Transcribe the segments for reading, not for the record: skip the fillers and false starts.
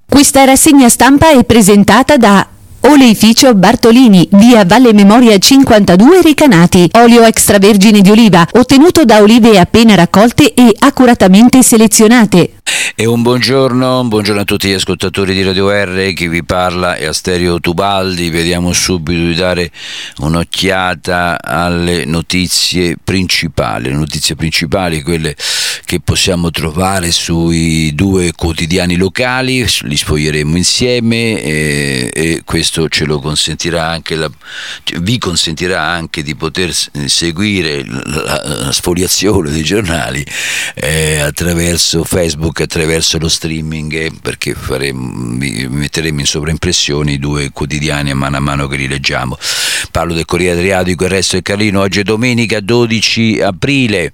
Questa rassegna stampa è presentata da Oleificio Bartolini, via Valle Memoria 52 Recanati. Olio extravergine di oliva, ottenuto da olive appena raccolte e accuratamente selezionate. E un buongiorno a tutti gli ascoltatori di Radio R, chi vi parla è Asterio Tubaldi. Vediamo subito di dare un'occhiata alle notizie principali, quelle che possiamo trovare sui due quotidiani locali. Li sfoglieremo insieme e questo ce lo consentirà anche vi consentirà anche di poter seguire la sfogliazione dei giornali attraverso Facebook, attraverso lo streaming, perché metteremo in sovraimpressione i due quotidiani a mano che li leggiamo. Parlo del Corriere Adriatico, Il Resto del Carlino. Oggi è domenica 12 aprile.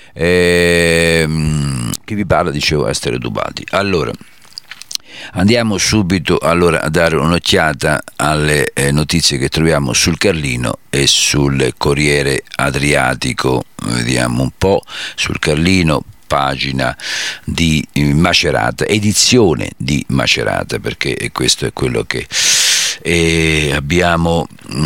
Chi vi parla, dicevo, Asterio Tubaldi. Allora, andiamo subito a dare un'occhiata alle notizie che troviamo sul Carlino e sul Corriere Adriatico. Vediamo un po'. Sul Carlino, pagina di Macerata, edizione di Macerata, perché questo è quello che abbiamo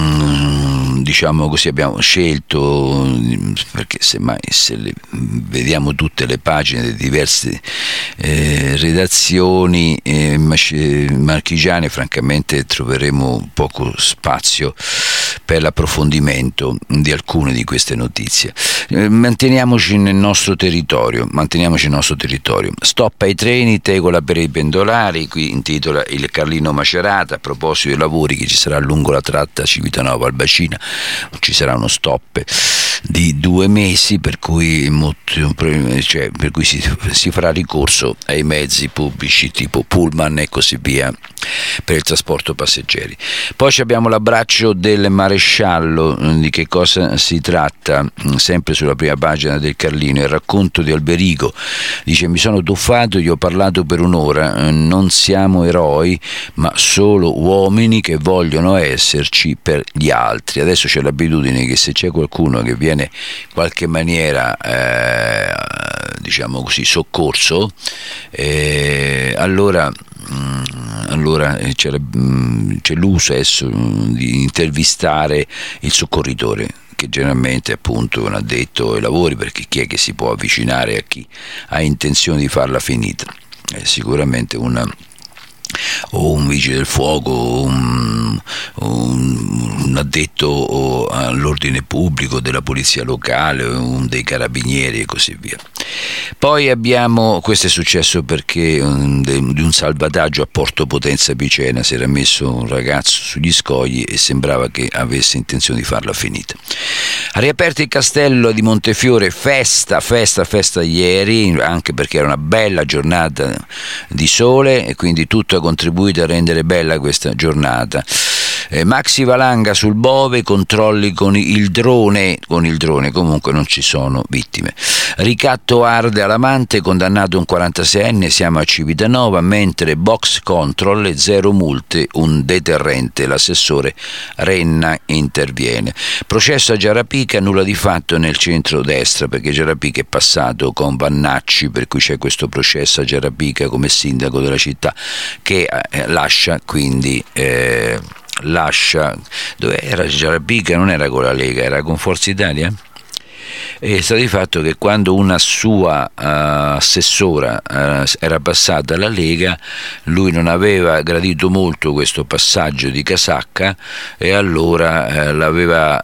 abbiamo scelto, perché semmai se vediamo tutte le pagine delle diverse redazioni marchigiane, francamente troveremo poco spazio per l'approfondimento di alcune di queste notizie. Manteniamoci nel nostro territorio. Stop ai treni, tegola per i pendolari. Qui intitola il Carlino Macerata. A proposito dei lavori che ci sarà lungo la tratta Civitanova-Albacina, ci sarà uno stop di 2 mesi, per cui si farà ricorso ai mezzi pubblici tipo pullman e così via per il trasporto passeggeri. Poi abbiamo l'abbraccio del maresciallo. Di che cosa si tratta? Sempre sulla prima pagina del Carlino, il racconto di Alberico. Dice: mi sono tuffato, gli ho parlato per un'ora, non siamo eroi ma solo uomini che vogliono esserci per gli altri. Adesso c'è l'abitudine che se c'è qualcuno che viene in qualche maniera soccorso, allora c'è l'uso adesso di intervistare il soccorritore, che generalmente appunto è un addetto ai lavori, perché chi è che si può avvicinare a chi ha intenzione di farla finita? È sicuramente un vigile del fuoco, un addetto all'ordine pubblico della polizia locale, un dei carabinieri e così via. Poi abbiamo, questo è successo perché di un salvataggio a Porto Potenza Picena si era messo un ragazzo sugli scogli e sembrava che avesse intenzione di farla finita. Ha riaperto il castello di Montefiore, festa ieri, anche perché era una bella giornata di sole e quindi tutto ha contribuito a rendere bella questa giornata. Maxi valanga sul Bove, controlli con il drone, comunque non ci sono vittime. Ricatto arde all'amante, condannato un 46enne, siamo a Civitanova, mentre box control e 0 multe, un deterrente. L'assessore Renna interviene. Processo a Giarapica, nulla di fatto nel centro-destra, perché Giarapica è passato con Vannacci, per cui c'è questo processo a Giarapica come sindaco della città, che lascia quindi dove era Giarapica? Non era con la Lega, era con Forza Italia? E sta di fatto che quando una sua assessora era passata alla Lega, lui non aveva gradito molto questo passaggio di casacca e allora aveva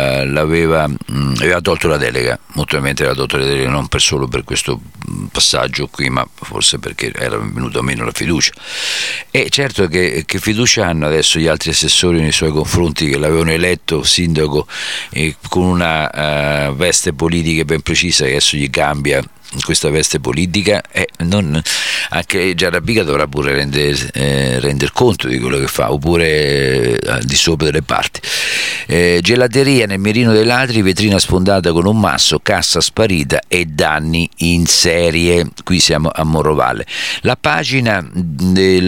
tolto la delega. Molto probabilmente aveva tolto la delega non solo per questo passaggio qui, ma forse perché era venuta meno la fiducia. E certo che fiducia hanno adesso gli altri assessori nei suoi confronti, che l'avevano eletto sindaco con una veste politica ben precisa, che adesso gli cambia questa veste politica. Anche Giarapica dovrà pure render conto di quello che fa, oppure al di sopra delle parti. Gelateria nel mirino dei ladri, vetrina sfondata con un masso, cassa sparita e danni in serie. Qui siamo a Morovalle. La pagina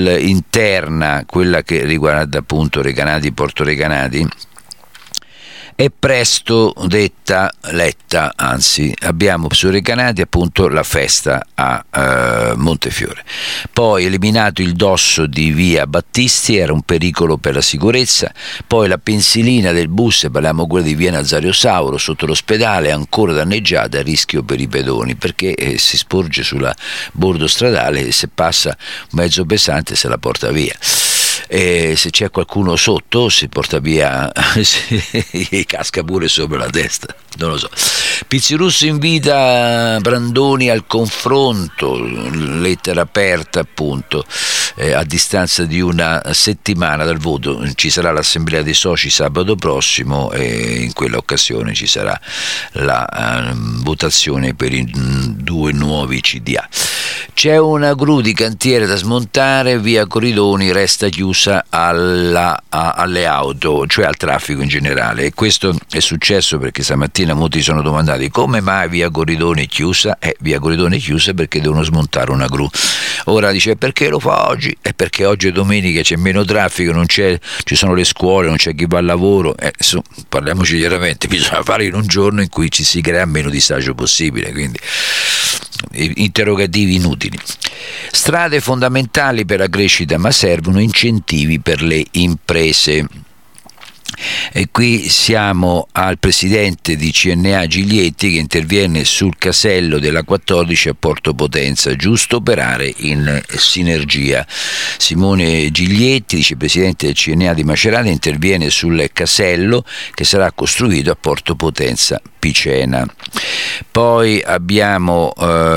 interna, quella che riguarda appunto Recanati, Porto Recanati, e presto letta, anzi abbiamo su Recanati appunto la festa a Montefiore. Poi eliminato il dosso di via Battisti, era un pericolo per la sicurezza, poi la pensilina del bus, parliamo quella di via Nazario Sauro sotto l'ospedale, ancora danneggiata, a rischio per i pedoni perché si sporge sulla bordo stradale e se passa un mezzo pesante se la porta via. E se c'è qualcuno sotto si porta via, gli casca pure sopra la testa, non lo so. Pizzirusso invita Brandoni al confronto, lettera aperta appunto, a distanza di una settimana dal voto. Ci sarà l'assemblea dei soci sabato prossimo e in quella occasione ci sarà la votazione per i 2 nuovi CDA. C'è una gru di cantiere da smontare, via Corridoni resta chiusa alle auto, cioè al traffico in generale, e questo è successo perché stamattina molti sono domandati come mai via Corridoni è chiusa. Via Corridoni è chiusa perché devono smontare una gru. Ora dice perché lo fa oggi? È perché oggi è domenica, c'è meno traffico, ci sono le scuole, non c'è chi va al lavoro, parliamoci chiaramente, bisogna fare in un giorno in cui ci si crea meno disagio possibile, quindi interrogativi inutili. Strade fondamentali per la crescita, ma servono incentivi per le imprese. E qui siamo al presidente di CNA Giglietti che interviene sul casello della 14 a Porto Potenza, giusto operare in sinergia. Simone Giglietti, vicepresidente del CNA di Macerata, interviene sul casello che sarà costruito a Porto Potenza Picena. Poi abbiamo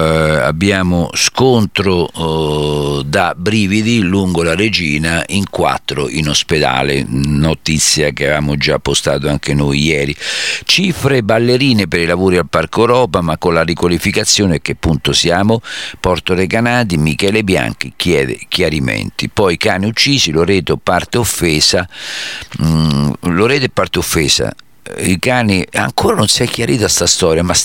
scontro da brividi lungo la Regina, in 4 in ospedale, notizia che avevamo già postato anche noi ieri. Cifre ballerine per i lavori al Parco Europa, ma con la riqualificazione, che punto siamo? Porto Recanati, Michele Bianchi chiede chiarimenti. Poi cani uccisi, Loreto parte offesa, i cani, ancora non si è chiarita sta storia, ma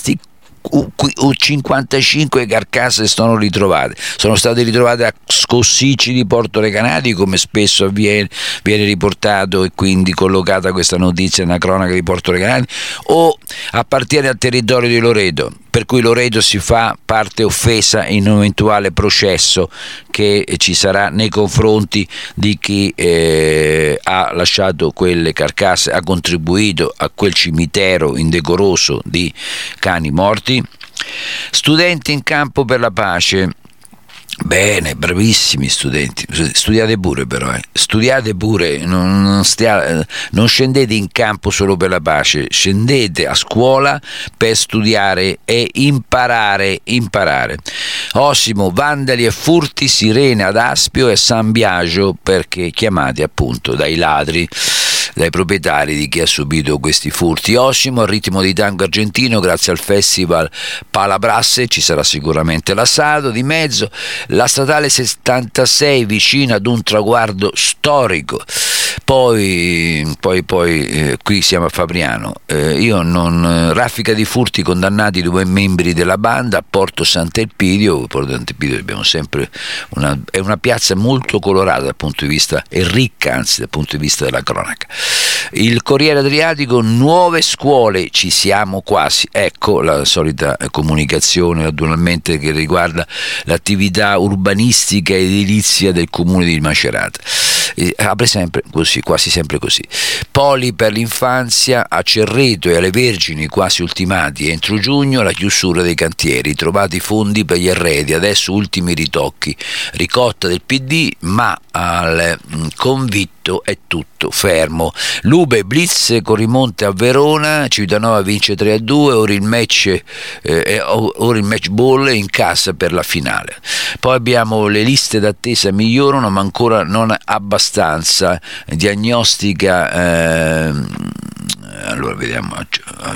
55 carcasse sono state ritrovate a Scossicci di Porto Recanati, come spesso viene riportato, e quindi collocata questa notizia nella cronaca di Porto Recanati, o appartiene al territorio di Loreto, per cui Loreto si fa parte offesa in un eventuale processo che ci sarà nei confronti di chi ha lasciato quelle carcasse, ha contribuito a quel cimitero indecoroso di cani morti. Studenti in campo per la pace. Bene, bravissimi studenti, studiate pure però, studiate pure, non scendete in campo solo per la pace, scendete a scuola per studiare e imparare. Osimo, vandali e furti, sirene ad Aspio e San Biagio, perché chiamati appunto dai ladri, dai proprietari di chi ha subito questi furti. Osimo, al ritmo di tango argentino, grazie al festival Palabrasse, ci sarà sicuramente l'assado di mezzo. La statale 76 vicina ad un traguardo storico. Poi qui siamo a Fabriano. Raffica di furti, condannati 2 membri della banda a Porto Sant'Elpidio. Porto Sant'Elpidio abbiamo sempre è una piazza molto colorata dal punto di vista, e ricca anzi dal punto di vista della cronaca. Il Corriere Adriatico, nuove scuole, ci siamo quasi. Ecco la solita comunicazione naturalmente che riguarda l'attività urbanistica e edilizia del comune di Macerata. Apre sempre così, quasi sempre così. Poli per l'infanzia, a Cerreto e alle Vergini quasi ultimati entro giugno, la chiusura dei cantieri, trovati fondi per gli arredi, adesso ultimi ritocchi, ricotta del PD, ma al convitto è tutto fermo. Lube blitz con rimonte a Verona, Civitanova vince 3-2, ora il match ball in casa per la finale. Poi abbiamo le liste d'attesa migliorano, ma ancora non abbastanza. Diagnostica allora vediamo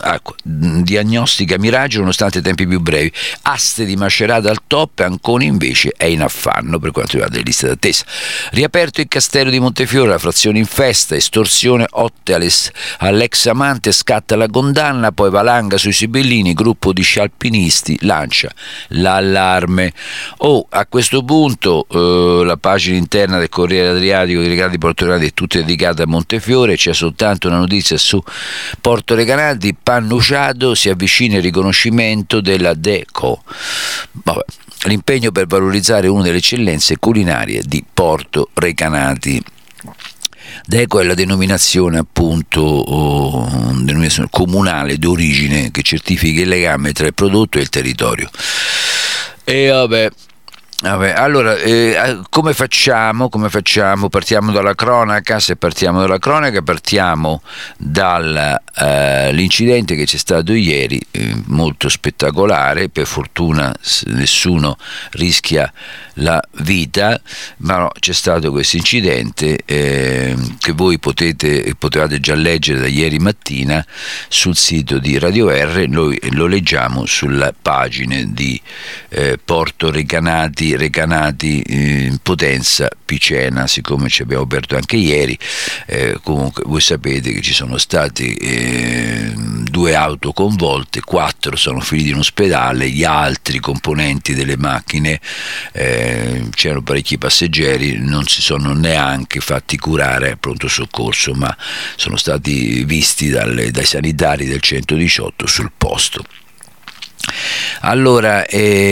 diagnostica miraggio nonostante tempi più brevi. Aste di Macerata al top, Ancona invece è in affanno per quanto riguarda le liste d'attesa. Riaperto il castello di Montefiore, la frazione in festa, estorsione 8 all'ex amante, scatta la condanna, poi valanga sui Sibillini, gruppo di scialpinisti lancia l'allarme. A questo punto la pagina interna del Corriere Adriatico di Recanati Porto Recanati è tutta dedicata a Montefiore, c'è soltanto una notizia su Porto Recanati: Pannuciato, si avvicina il riconoscimento della DECO. L'impegno per valorizzare una delle eccellenze culinarie di Porto Recanati. DECO è la denominazione appunto denominazione comunale d'origine che certifica il legame tra il prodotto e il territorio. E allora, come facciamo? Partiamo dalla cronaca. Se partiamo dalla cronaca, partiamo dall'incidente che c'è stato ieri, molto spettacolare. Per fortuna nessuno rischia la vita, ma no, c'è stato questo incidente che voi potevate già leggere da ieri mattina sul sito di Radio R. Noi lo leggiamo sulle pagine di Porto Recanati, Potenza, Picena, siccome ci abbiamo aperto anche ieri. Comunque voi sapete che ci sono stati 2 auto coinvolte, 4 sono finiti in ospedale, gli altri componenti delle macchine, c'erano parecchi passeggeri, non si sono neanche fatti curare al pronto soccorso, ma sono stati visti dai sanitari del 118 sul posto. Allora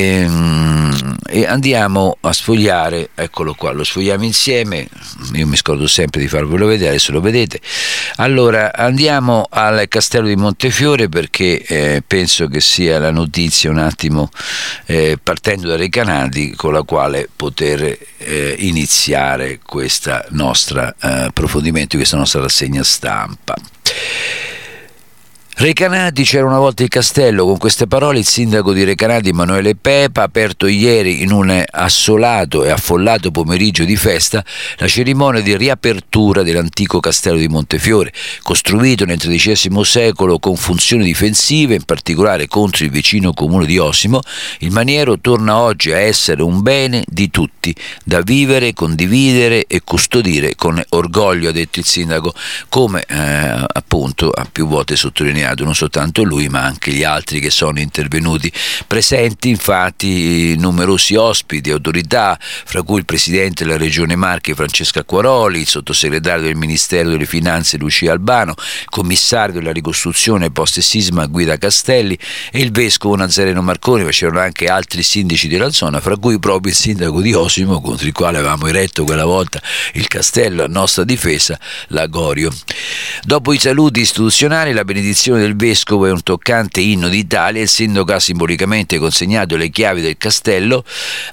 andiamo a sfogliare, eccolo qua, lo sfogliamo insieme, io mi scordo sempre di farvelo vedere, adesso lo vedete. Allora andiamo al castello di Montefiore, perché penso che sia la notizia un attimo partendo da Recanati con la quale poter iniziare questa nostra approfondimento, questa nostra rassegna stampa. Recanati, c'era una volta il castello. Con queste parole il sindaco di Recanati, Emanuele Pepa, ha aperto ieri in un assolato e affollato pomeriggio di festa la cerimonia di riapertura dell'antico castello di Montefiore, costruito nel XIII secolo con funzioni difensive, in particolare contro il vicino comune di Osimo. Il maniero torna oggi a essere un bene di tutti, da vivere, condividere e custodire con orgoglio, ha detto il sindaco, come appunto ha più volte sottolineato non soltanto lui ma anche gli altri che sono intervenuti. Presenti infatti numerosi ospiti, autorità, fra cui il presidente della regione Marche Francesca Quaroli, il sottosegretario del Ministero delle Finanze Lucia Albano, il commissario della ricostruzione post sisma Guida Castelli e il vescovo Nazareno Marconi, ma c'erano anche altri sindaci della zona, fra cui proprio il sindaco di Osimo, contro il quale avevamo eretto quella volta il castello a nostra difesa, Lagorio. Dopo i saluti istituzionali, la benedizione del vescovo e un toccante inno d'Italia, il sindaco ha simbolicamente consegnato le chiavi del castello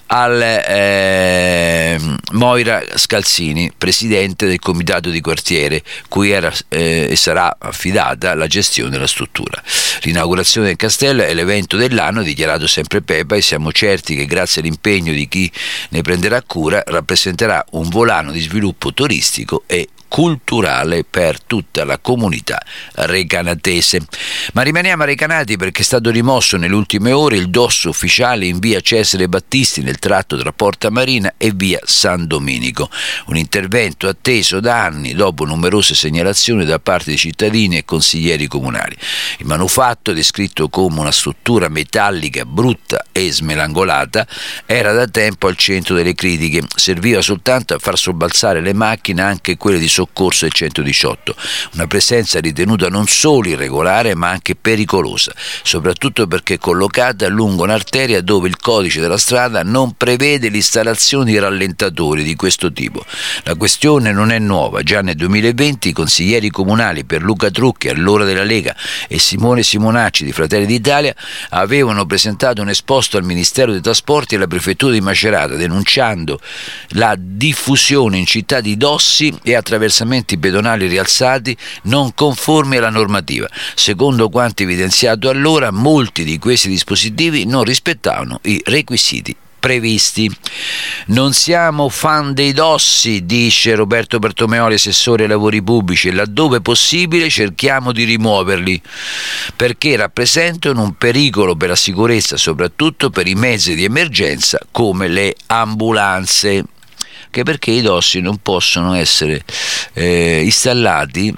al Moira Scalzini, presidente del comitato di quartiere, cui era e sarà affidata la gestione della struttura. L'inaugurazione del castello è l'evento dell'anno, ha dichiarato sempre Pepa, e siamo certi che grazie all'impegno di chi ne prenderà cura rappresenterà un volano di sviluppo turistico e culturale per tutta la comunità recanatese. Ma rimaniamo a Recanati, perché è stato rimosso nelle ultime ore il dosso ufficiale in via Cesare Battisti nel tratto tra Porta Marina e via San Domenico, un intervento atteso da anni dopo numerose segnalazioni da parte di cittadini e consiglieri comunali. Il manufatto, descritto come una struttura metallica brutta e smelangolata, era da tempo al centro delle critiche, serviva soltanto a far sobbalzare le macchine, anche quelle di soccorso del 118, una presenza ritenuta non solo irregolare ma anche pericolosa, soprattutto perché collocata lungo un'arteria dove il codice della strada non prevede l'installazione di rallentatori di questo tipo. La questione non è nuova, già nel 2020 i consiglieri comunali Pierluca Trucchi, allora della Lega, e Simone Simonacci di Fratelli d'Italia avevano presentato un esposto al Ministero dei Trasporti e alla Prefettura di Macerata denunciando la diffusione in città di dossi e attraversamenti pedonali rialzati non conformi alla normativa. Secondo quanto evidenziato allora, molti di questi dispositivi non rispettavano i requisiti previsti. Non siamo fan dei dossi, dice Roberto Bertomeoli, assessore ai lavori pubblici, e laddove possibile cerchiamo di rimuoverli perché rappresentano un pericolo per la sicurezza, soprattutto per i mezzi di emergenza come le ambulanze, che perché i dossi non possono essere installati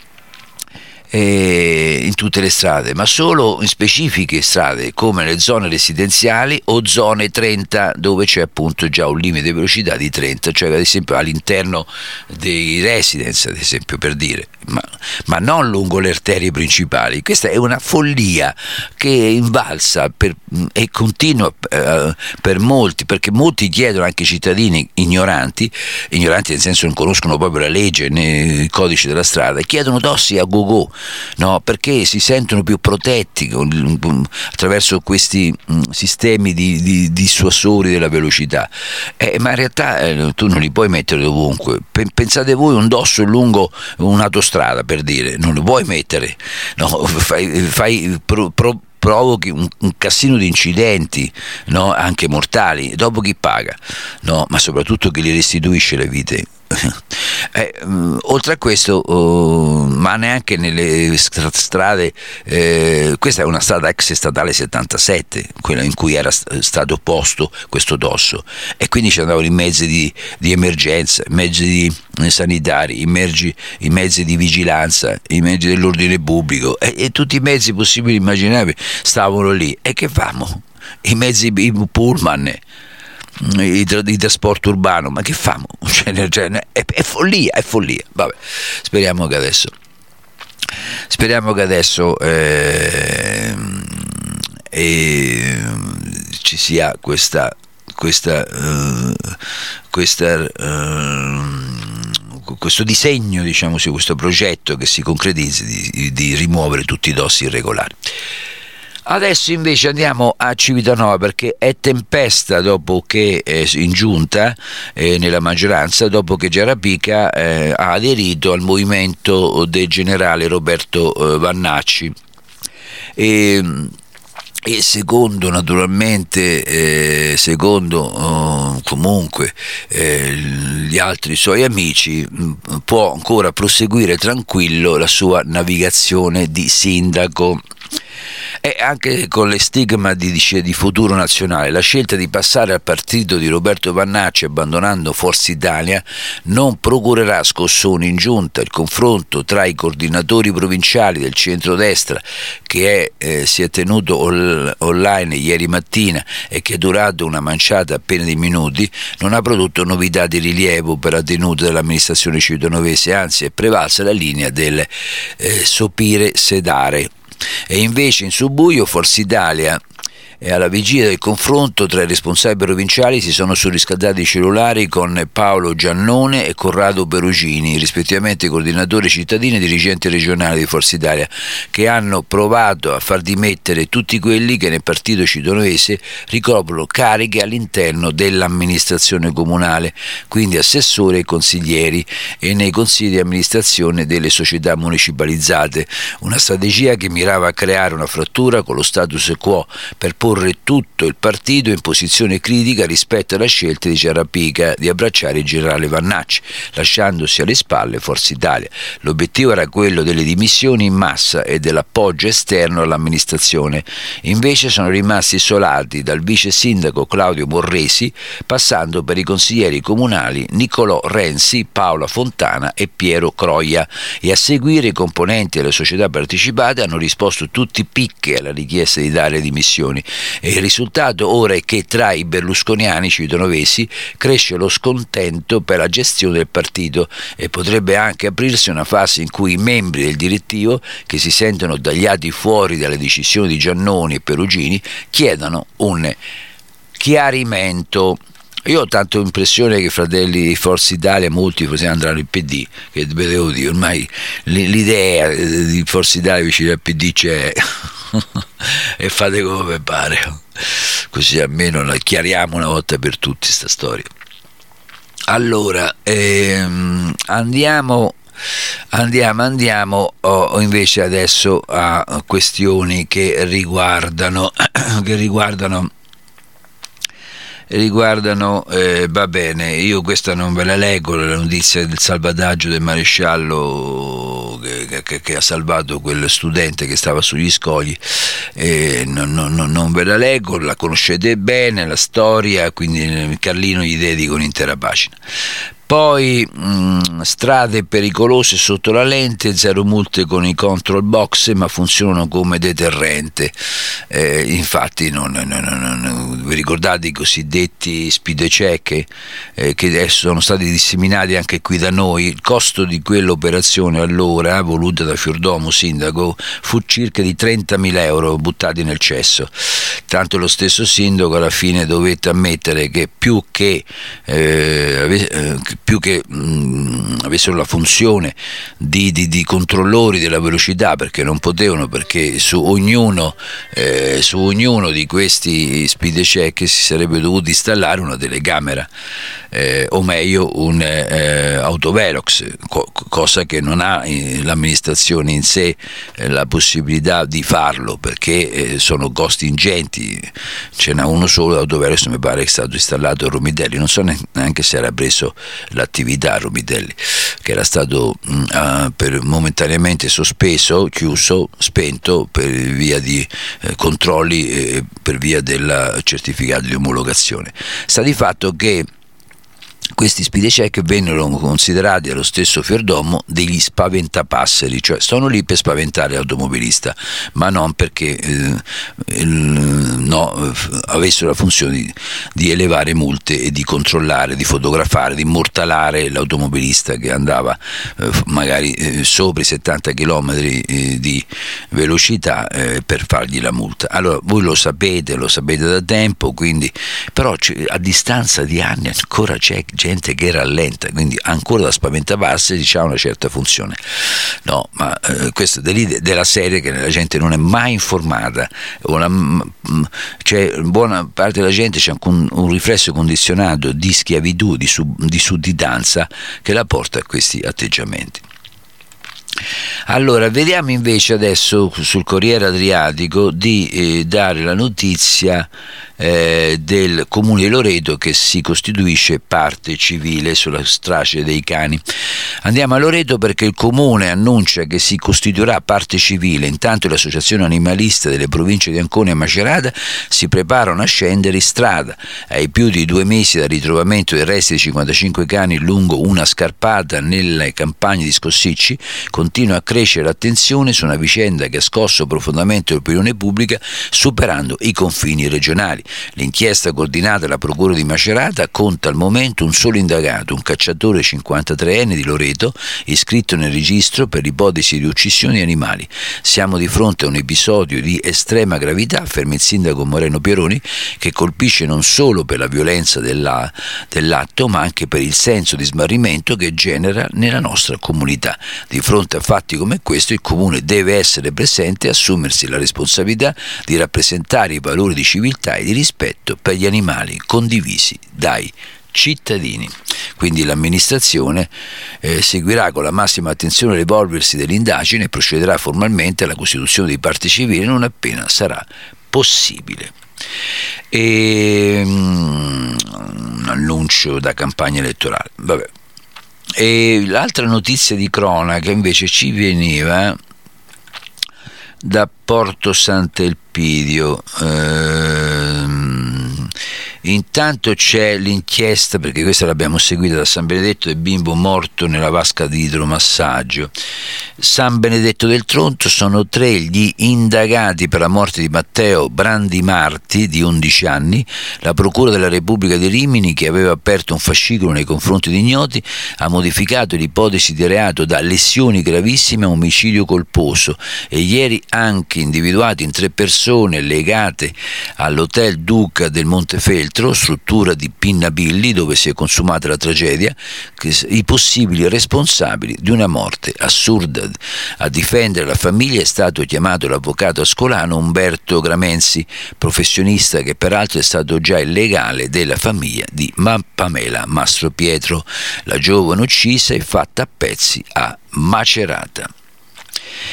in tutte le strade, ma solo in specifiche strade come le zone residenziali o zone 30, dove c'è appunto già un limite di velocità di 30, cioè ad esempio all'interno dei residence, ad esempio, per dire, ma non lungo le arterie principali. Questa è una follia che è invalsa e continua per molti, perché molti chiedono, anche cittadini ignoranti nel senso non conoscono proprio la legge né il codice della strada, chiedono dossi a go-go, no, perché si sentono più protetti attraverso questi sistemi di dissuasori della velocità, ma in realtà tu non li puoi mettere dovunque. Pensate voi un dosso lungo un'autostrada, per dire, non lo puoi mettere, no? Provochi un casino di incidenti, no? Anche mortali. Dopo chi paga? No, ma soprattutto chi li restituisce le vite. Oltre a questo, ma neanche nelle strade, questa è una strada ex statale 77, quella in cui era stato posto questo dosso, e quindi ci andavano i mezzi di emergenza, i mezzi sanitari, i mezzi di vigilanza, i mezzi dell'ordine pubblico, e tutti i mezzi possibili e immaginabili stavano lì. E che famo? I mezzi, i pullman, di trasporto urbano, ma che famo? È follia, è follia. Vabbè, speriamo che adesso ci sia questo disegno, diciamo così, questo progetto che si concretizzi di rimuovere tutti i dossi irregolari. Adesso invece andiamo a Civitanova, perché è tempesta dopo che in giunta, nella maggioranza, dopo che Ciarapica ha aderito al movimento del generale Roberto Vannacci. E secondo naturalmente, comunque gli altri suoi amici, può ancora proseguire tranquillo la sua navigazione di sindaco. E anche con le stigma di Futuro Nazionale, la scelta di passare al partito di Roberto Vannacci abbandonando Forza Italia non procurerà scossoni in giunta. Il confronto tra i coordinatori provinciali del centrodestra, che si è tenuto online ieri mattina e che è durato una manciata appena di minuti, non ha prodotto novità di rilievo per la tenuta dell'amministrazione civitanovese, anzi è prevalsa la linea del sopire sedare. E invece in subbuglio Forza Italia, e alla vigilia del confronto tra i responsabili provinciali, si sono surriscaldati i cellulari con Paolo Giannone e Corrado Perugini, rispettivamente coordinatori cittadini e dirigenti regionali di Forza Italia, che hanno provato a far dimettere tutti quelli che nel partito citonovese ricoprono cariche all'interno dell'amministrazione comunale, quindi assessori e consiglieri, e nei consigli di amministrazione delle società municipalizzate. Una strategia che mirava a creare una frattura con lo status quo per porre tutto il partito in posizione critica rispetto alla scelta di Ciarapica di abbracciare il generale Vannacci, lasciandosi alle spalle Forza Italia. L'obiettivo era quello delle dimissioni in massa e dell'appoggio esterno all'amministrazione. Invece sono rimasti isolati dal vice sindaco Claudio Borresi, passando per i consiglieri comunali Nicolò Renzi, Paola Fontana e Piero Croia, e a seguire i componenti delle società partecipate hanno risposto tutti picche alla richiesta di dare dimissioni. E il risultato ora è che tra i berlusconiani civitanovesi cresce lo scontento per la gestione del partito, e potrebbe anche aprirsi una fase in cui i membri del direttivo, che si sentono tagliati fuori dalle decisioni di Giannoni e Perugini, chiedano un chiarimento. Io ho tanto impressione che Fratelli di Forza Italia, molti forse andranno al PD, che devo dire, ormai l'idea di Forza Italia vicino al PD c'è. E fate come pare, così almeno la chiariamo una volta per tutti sta storia. Allora andiamo invece adesso a questioni che riguardano riguardano, va bene, io questa non ve la leggo, la notizia del salvataggio del maresciallo che ha salvato quel studente che stava sugli scogli, non ve la leggo, la conoscete bene la storia, quindi Carlino gli dedico un'intera pagina. Poi strade pericolose sotto la lente, 0 multe con i control box, ma funzionano come deterrente. Infatti vi ricordate i cosiddetti speed check che adesso sono stati disseminati anche qui da noi? Il costo di quell'operazione allora, voluta da Fiordomo sindaco, fu circa di 30.000 euro buttati nel cesso. Tanto lo stesso sindaco alla fine dovette ammettere che più che avessero la funzione di controllori della velocità, perché non potevano, perché su ognuno di questi speed check si sarebbe dovuto installare una telecamera, o meglio un autovelox, cosa che non ha l'amministrazione in sé la possibilità di farlo, perché sono costi ingenti. Ce n'è uno solo autovelox, mi pare che è stato installato a Romidelli, non so neanche se era preso l'attività a Romidelli, che era stato momentaneamente sospeso, chiuso, spento per via di controlli, per via del certificato di omologazione. Sta di fatto che questi speed check vennero considerati allo stesso Fiordomo degli spaventapasseri, cioè sono lì per spaventare l'automobilista, ma non perché avessero la funzione di elevare multe e di controllare, di fotografare, di immortalare l'automobilista che andava magari sopra i 70 km di velocità per fargli la multa. Allora voi lo sapete da tempo, quindi però a distanza di anni ancora c'è gente che rallenta, quindi ancora da spaventapasseri ha una certa funzione. No, ma questo della serie che la gente non è mai informata, c'è buona parte della gente c'è anche un riflesso condizionato di schiavitù, di sudditanza che la porta a questi atteggiamenti. Allora, vediamo invece adesso sul Corriere Adriatico di dare la notizia del Comune di Loreto che si costituisce parte civile sulla strage dei cani. Andiamo a Loreto perché il Comune annuncia che si costituirà parte civile, intanto le associazioni animaliste delle province di Ancona e Macerata si preparano a scendere in strada. Ai più di 2 mesi dal ritrovamento dei resti di 55 cani lungo una scarpata nelle campagne di Scossicci, continua a crescere l'attenzione su una vicenda che ha scosso profondamente l'opinione pubblica, superando i confini regionali. L'inchiesta coordinata dalla Procura di Macerata conta al momento un solo indagato, un cacciatore 53enne di Loreto, iscritto nel registro per ipotesi di uccisione di animali. Siamo di fronte a un episodio di estrema gravità, afferma il sindaco Moreno Pieroni, che colpisce non solo per la violenza dell'atto, ma anche per il senso di smarrimento che genera nella nostra comunità. Di fronte a fatti come questo, il Comune deve essere presente e assumersi la responsabilità di rappresentare i valori di civiltà e di rispetto per gli animali condivisi dai cittadini. Quindi l'amministrazione seguirà con la massima attenzione l'evolversi dell'indagine e procederà formalmente alla costituzione di parte civile non appena sarà possibile. Un annuncio da campagna elettorale. Vabbè. E l'altra notizia di cronaca invece ci veniva da Porto Sant'Elpidio. Intanto c'è l'inchiesta, perché questa l'abbiamo seguita da San Benedetto del bimbo morto nella vasca di idromassaggio. San Benedetto del Tronto sono 3 gli indagati per la morte di Matteo Brandimarti di 11 anni. La Procura della Repubblica di Rimini, che aveva aperto un fascicolo nei confronti di ignoti, ha modificato l'ipotesi di reato da lesioni gravissime a omicidio colposo e ieri anche individuati in 3 persone legate all'Hotel Duca del Montefeltro, struttura di Pinnabilli dove si è consumata la tragedia, i possibili responsabili di una morte assurda. A difendere la famiglia è stato chiamato l'avvocato ascolano Umberto Gramenzi, professionista che peraltro è stato già il legale della famiglia di Pamela Mastropietro. La giovane uccisa è fatta a pezzi a Macerata.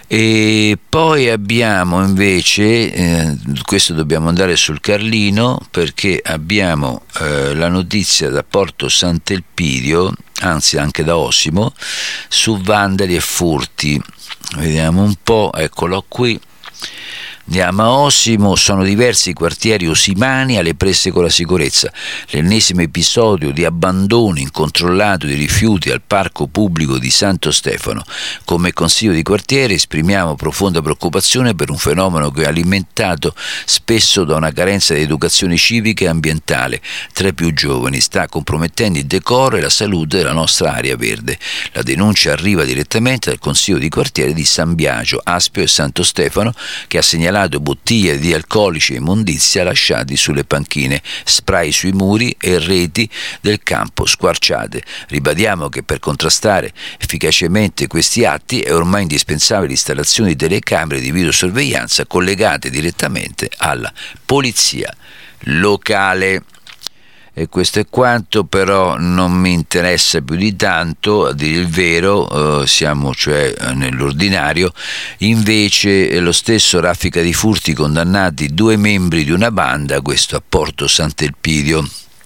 E poi abbiamo invece, questo dobbiamo andare sul Carlino, perché abbiamo la notizia da Porto Sant'Elpidio, anzi anche da Osimo, su vandali e furti. Vediamo un po', eccolo qui. Andiamo a Osimo, sono diversi i quartieri osimani alle prese con la sicurezza. L'ennesimo episodio di abbandono incontrollato di rifiuti al parco pubblico di Santo Stefano. Come consiglio di quartiere esprimiamo profonda preoccupazione per un fenomeno che è alimentato spesso da una carenza di educazione civica e ambientale tra i più giovani. Sta compromettendo il decoro e la salute della nostra area verde. La denuncia arriva direttamente dal consiglio di quartiere di San Biagio, Aspio e Santo Stefano, che ha segnalato bottiglie di alcolici e immondizia lasciati sulle panchine, spray sui muri e reti del campo squarciate. Ribadiamo che per contrastare efficacemente questi atti è ormai indispensabile l'installazione di telecamere di videosorveglianza collegate direttamente alla polizia locale. E questo è quanto, però non mi interessa più di tanto, a dire il vero, siamo cioè nell'ordinario. Invece lo stesso raffica di furti condannati 2 membri di una banda, questo a Porto Sant'Elpidio.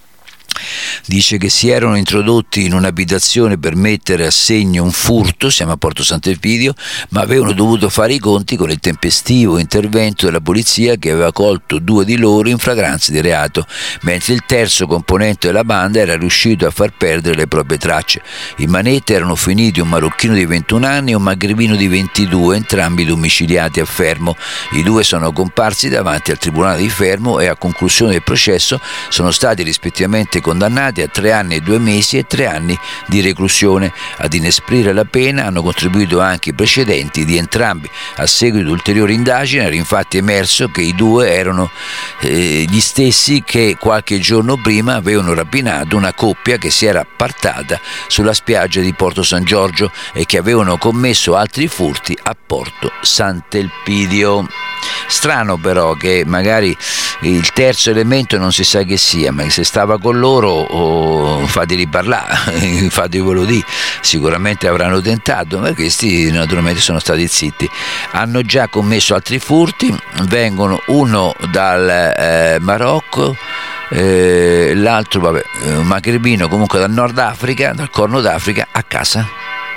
Dice che si erano introdotti in un'abitazione per mettere a segno un furto, siamo a Porto Sant'Elpidio, ma avevano dovuto fare i conti con il tempestivo intervento della polizia, che aveva colto 2 di loro in flagranza di reato, mentre il terzo componente della banda era riuscito a far perdere le proprie tracce. In manette erano finiti un marocchino di 21 anni e un magrebino di 22, entrambi domiciliati a Fermo. I 2 sono comparsi davanti al tribunale di Fermo e a conclusione del processo sono stati rispettivamente condannati a 3 anni e 2 mesi e 3 anni di reclusione. Ad inesprire la pena hanno contribuito anche i precedenti di entrambi. A seguito di ulteriori indagini era infatti emerso che i 2 erano gli stessi che qualche giorno prima avevano rapinato una coppia che si era appartata sulla spiaggia di Porto San Giorgio e che avevano commesso altri furti a Porto Sant'Elpidio. Strano però che magari il terzo elemento non si sa che sia, ma se stava con loro fateli parlare, fatevelo dire, sicuramente avranno tentato, ma questi naturalmente sono stati zitti. Hanno già commesso altri furti, vengono uno dal Marocco, l'altro un magrebino comunque dal Nord Africa, dal Corno d'Africa, a casa.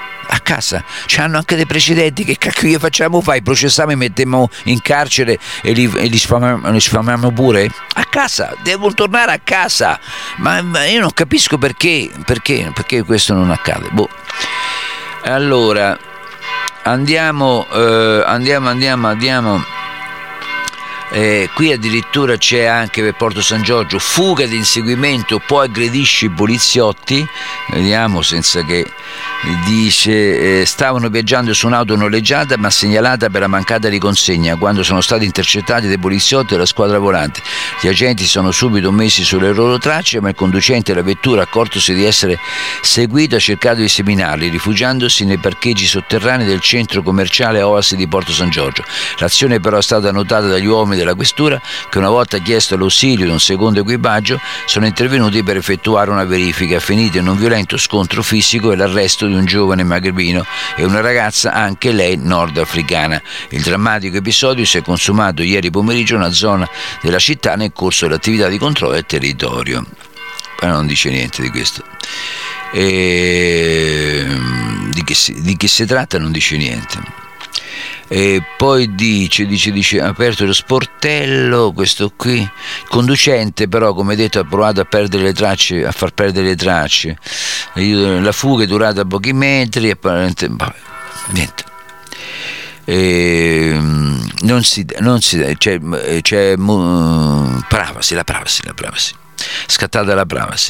C'hanno anche dei precedenti. Che cacchio gli facciamo fare? Processiamo e mettiamo in carcere e li sfamiamo pure? A casa, devono tornare a casa. Ma io non capisco perché questo non accade. Allora andiamo. Qui addirittura c'è anche per Porto San Giorgio fuga di inseguimento, poi aggredisce i poliziotti. Vediamo, senza che dice stavano viaggiando su un'auto noleggiata ma segnalata per la mancata riconsegna quando sono stati intercettati dai poliziotti e la squadra volante. Gli agenti sono subito messi sulle loro tracce, ma il conducente della vettura, accortosi di essere seguito, ha cercato di seminarli rifugiandosi nei parcheggi sotterranei del centro commerciale Oasi di Porto San Giorgio. L'azione però è stata notata dagli uomini della questura, che una volta chiesto l'ausilio di un secondo equipaggio sono intervenuti per effettuare una verifica, finita in un violento scontro fisico e l'arresto di un giovane magrebino e una ragazza, anche lei nordafricana. Il drammatico episodio si è consumato ieri pomeriggio in una zona della città nel corso dell'attività di controllo del territorio. Però non dice niente di questo. Di che si tratta non dice niente. E poi dice aperto lo sportello, questo qui. Il conducente però, come detto, ha provato a far perdere le tracce. La fuga è durata pochi metri, apparentemente niente. C'è la privacy. Scattata la privacy.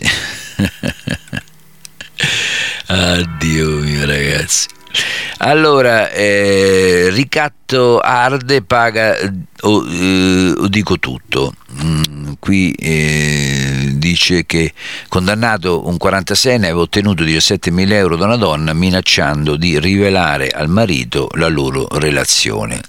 Addio mio ragazzi. Allora, ricatto arde, paga dico tutto. Qui dice che condannato un 46enne aveva ottenuto 17.000 euro da una donna minacciando di rivelare al marito la loro relazione.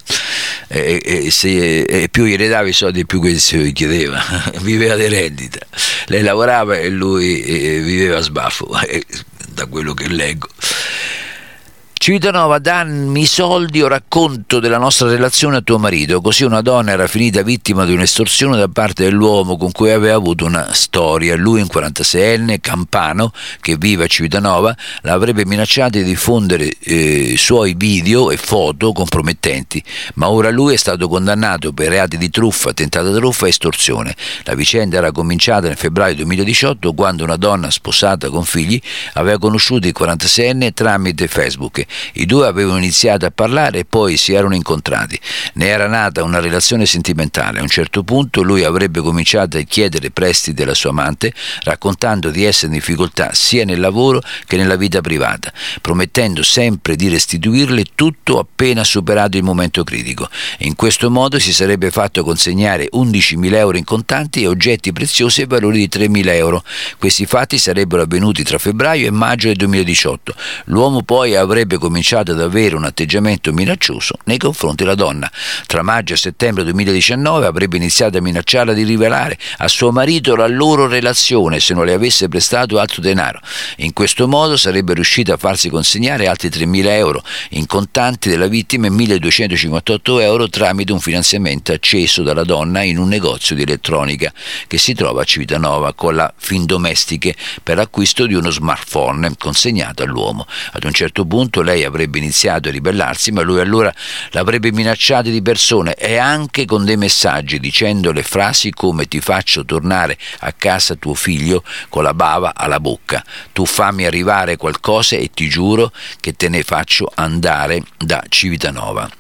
Se più gli redava i soldi più si chiedeva. Viveva di rendita, lei lavorava e lui viveva a sbaffo, da quello che leggo. Civitanova, dammi i soldi o racconto della nostra relazione a tuo marito. Così una donna era finita vittima di un'estorsione da parte dell'uomo con cui aveva avuto una storia. Lui, un 46enne campano che vive a Civitanova, l'avrebbe minacciata di diffondere suoi video e foto compromettenti, ma ora lui è stato condannato per reati di truffa, tentata truffa e estorsione. La vicenda era cominciata nel febbraio 2018, quando una donna sposata con figli aveva conosciuto il 46enne tramite Facebook. I due avevano iniziato a parlare e poi si erano incontrati. Ne era nata una relazione sentimentale. A un certo punto lui avrebbe cominciato a chiedere prestiti alla sua amante, raccontando di essere in difficoltà sia nel lavoro che nella vita privata, promettendo sempre di restituirle tutto appena superato il momento critico. In questo modo si sarebbe fatto consegnare 11.000 euro in contanti e oggetti preziosi e valori di 3.000 euro. Questi fatti sarebbero avvenuti tra febbraio e maggio del 2018. L'uomo poi avrebbe cominciato ad avere un atteggiamento minaccioso nei confronti della donna. Tra maggio e settembre 2019 avrebbe iniziato a minacciarla di rivelare a suo marito la loro relazione se non le avesse prestato altro denaro. In questo modo sarebbe riuscita a farsi consegnare altri 3.000 euro in contanti della vittima e 1.258 euro tramite un finanziamento acceso dalla donna in un negozio di elettronica che si trova a Civitanova con la Findomestiche per l'acquisto di uno smartphone consegnato all'uomo. Ad un certo punto lei avrebbe iniziato a ribellarsi, ma lui allora l'avrebbe minacciata di persone e anche con dei messaggi dicendole frasi come: ti faccio tornare a casa tuo figlio con la bava alla bocca, tu fammi arrivare qualcosa e ti giuro che te ne faccio andare da Civitanova,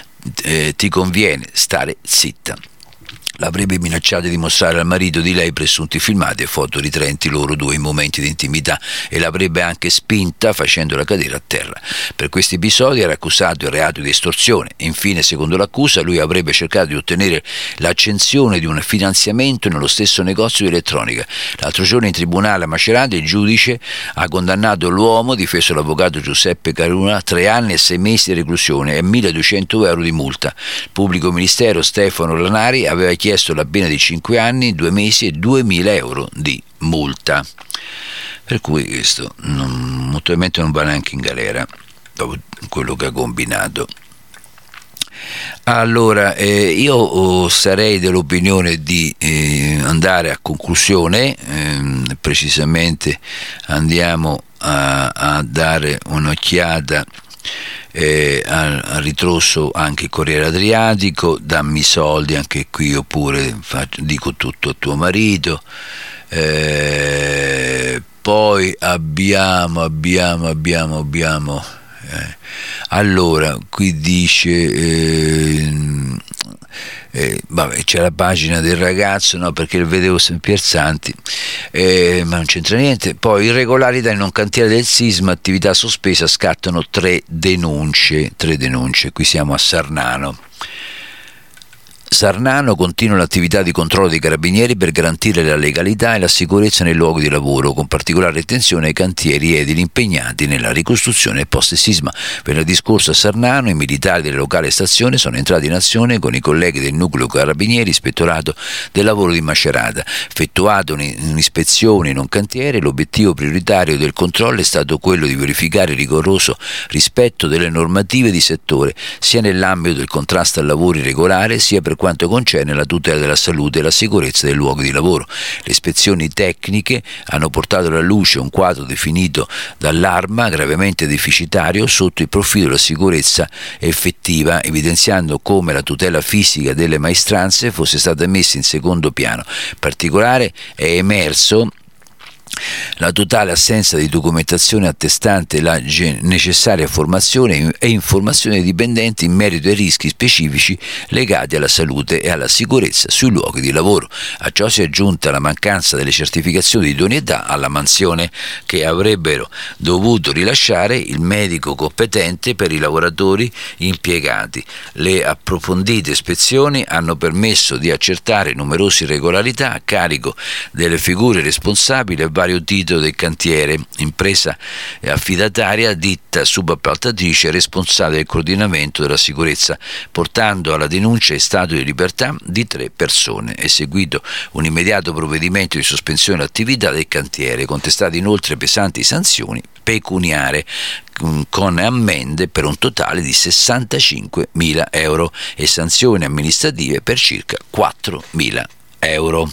ti conviene stare zitta. L'avrebbe minacciata di mostrare al marito di lei presunti filmati e foto ritraenti loro due in momenti di intimità e l'avrebbe anche spinta facendola cadere a terra. Per questi episodi era accusato il reato di estorsione. Infine, secondo l'accusa, lui avrebbe cercato di ottenere l'accensione di un finanziamento nello stesso negozio di elettronica. L'altro giorno in tribunale a Macerata il giudice ha condannato l'uomo, difeso l'avvocato Giuseppe Caruna, a 3 anni e 6 mesi di reclusione e 1.200 euro di multa. Il pubblico ministero Stefano Lanari aveva chiesto la pena di 5 anni, 2 mesi e 2.000 euro di multa. Per cui questo molto probabilmente non va neanche in galera dopo quello che ha combinato. Allora, io sarei dell'opinione di andare a conclusione, precisamente andiamo a dare un'occhiata al ritroso anche il Corriere Adriatico, dammi i soldi anche qui, oppure dico tutto a tuo marito. Poi abbiamo allora qui dice vabbè, c'è la pagina del ragazzo, no, perché lo vedevo sempre Pierzanti, ma non c'entra niente. Poi irregolarità in un cantiere del sisma, attività sospesa, scattano 3 denunce. Qui siamo a Sarnano. Sarnano continua l'attività di controllo dei carabinieri per garantire la legalità e la sicurezza nei luoghi di lavoro, con particolare attenzione ai cantieri edili impegnati nella ricostruzione post-sisma. Venerdì scorso a Sarnano i militari delle locali stazioni sono entrati in azione con i colleghi del nucleo carabinieri ispettorato del lavoro di Macerata. Effettuata un'ispezione in un cantiere, l'obiettivo prioritario del controllo è stato quello di verificare il rigoroso rispetto delle normative di settore, sia nell'ambito del contrasto al lavoro irregolare, sia per quanto concerne la tutela della salute e la sicurezza dei luoghi di lavoro. Le ispezioni tecniche hanno portato alla luce un quadro definito dall'Arma gravemente deficitario sotto il profilo della sicurezza effettiva, evidenziando come la tutela fisica delle maestranze fosse stata messa in secondo piano. In particolare è emerso la totale assenza di documentazione attestante la necessaria formazione e informazione dei dipendenti in merito ai rischi specifici legati alla salute e alla sicurezza sui luoghi di lavoro. A ciò si è aggiunta la mancanza delle certificazioni di idoneità alla mansione che avrebbero dovuto rilasciare il medico competente per i lavoratori impiegati. Le approfondite ispezioni hanno permesso di accertare numerose irregolarità a carico delle figure responsabili e vari vario titolo del cantiere, impresa affidataria, ditta subappaltatrice responsabile del coordinamento della sicurezza, portando alla denuncia in stato di libertà di 3 persone. È seguito un immediato provvedimento di sospensione dell'attività del cantiere, contestate inoltre pesanti sanzioni pecuniarie con ammende per un totale di 65.000 euro e sanzioni amministrative per circa 4.000 euro.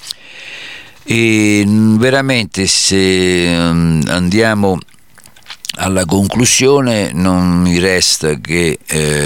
E veramente, se andiamo alla conclusione, non mi resta che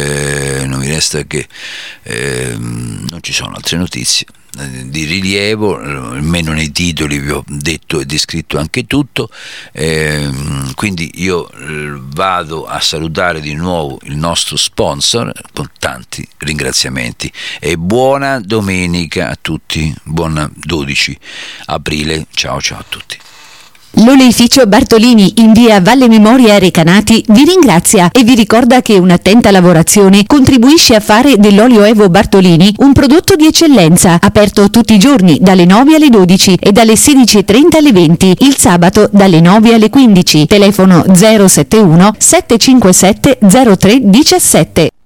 non ci sono altre notizie di rilievo, almeno nei titoli vi ho detto e descritto anche tutto, quindi io vado a salutare di nuovo il nostro sponsor con tanti ringraziamenti e buona domenica a tutti, buona 12 aprile, ciao a tutti. L'oleificio Bartolini in via Valle Memoria Recanati vi ringrazia e vi ricorda che un'attenta lavorazione contribuisce a fare dell'olio Evo Bartolini un prodotto di eccellenza, aperto tutti i giorni dalle 9 alle 12 e dalle 16:30 alle 20, il sabato dalle 9 alle 15. Telefono 071 757 0317.